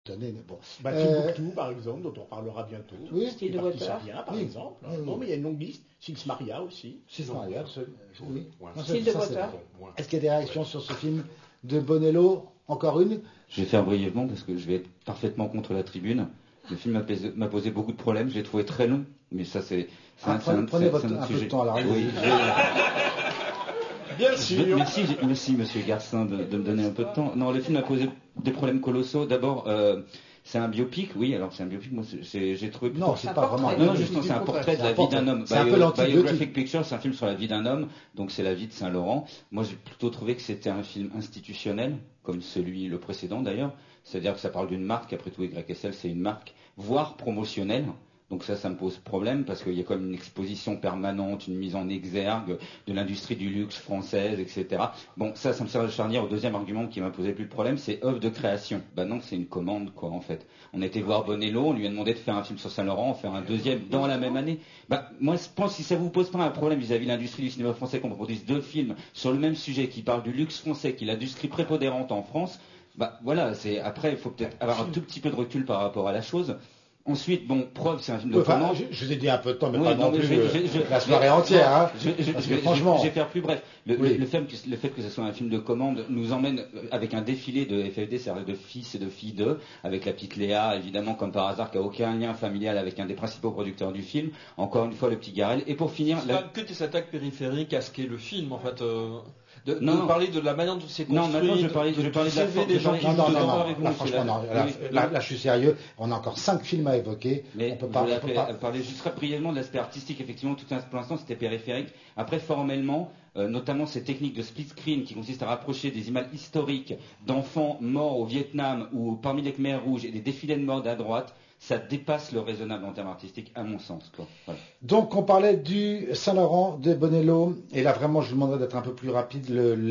Mais bon. Timbuktu, par exemple, dont on parlera bientôt. Oui. Style de Water. Par exemple. Oui. Bon, mais il y a une longue liste. Sils Maria aussi. Sils Maria, oui. Style de Water. Est-ce qu'il y a des réactions sur ce film de Bonello? Encore une? Je vais faire brièvement parce que je vais être parfaitement contre la tribune. Le film m'a posé beaucoup de problèmes. Je l'ai trouvé très long, mais ça c'est un prenez un peu de temps alors. Oui. Bien sûr. Merci Monsieur Garcin de me donner un peu de temps. Non, le film a posé des problèmes colossaux. D'abord, c'est un biopic, oui. Alors c'est un biopic. Moi, j'ai trouvé. Non, c'est pas vraiment. Non, justement, c'est un portrait de la vie d'un homme. C'est un peu Biographic Picture, c'est un film sur la vie d'un homme. Donc c'est la vie de Saint-Laurent. Moi, j'ai plutôt trouvé que c'était un film institutionnel, comme le précédent d'ailleurs. C'est-à-dire que ça parle d'une marque. Après tout, YSL, c'est une marque, voire promotionnelle. Donc ça me pose problème parce qu'il y a comme une exposition permanente, une mise en exergue de l'industrie du luxe française, etc. Bon, ça me sert de charnière au deuxième argument qui m'a posé plus de problème, c'est œuvre de création. Non, c'est une commande, quoi, en fait. On a été voir Bonello, on lui a demandé de faire un film sur Saint-Laurent, en faire un deuxième dans la même année. Moi, je pense que si ça vous pose pas un problème vis-à-vis de l'industrie du cinéma français, qu'on produise deux films sur le même sujet qui parlent du luxe français, qui est l'industrie prépondérante en France, voilà, après, il faut peut-être avoir un tout petit peu de recul par rapport à la chose. Ensuite, Preuve, c'est un film de commande. Je vous ai dit un peu de temps, mais oui, pas non plus la soirée entière. Franchement, je vais faire plus bref. Le fait que ce soit un film de commande nous emmène avec un défilé de FFD, c'est-à-dire de fils et de filles d'eux, avec la petite Léa, évidemment, comme par hasard, qui n'a aucun lien familial avec un des principaux producteurs du film. Encore une fois, le petit Garel. Et pour finir... C'est pas que des attaques périphériques à ce qu'est le film, en fait. Parler de la manière dont c'est construit. Non, maintenant je parlais de la forme des gens qui non, franchement, non. Là, je suis sérieux. On a encore 5 films à évoquer. Mais on peut pas parler juste brièvement de l'aspect artistique. Effectivement, pour l'instant, c'était périphérique. Après, formellement, notamment ces techniques de split screen qui consistent à rapprocher des images historiques d'enfants morts au Vietnam ou parmi les Khmers rouges et des défilés de mode à droite, ça dépasse le raisonnable en termes artistiques, à mon sens. Voilà. Donc, on parlait du Saint-Laurent de Bonello. Et là, vraiment, je vous demanderais d'être un peu plus rapide.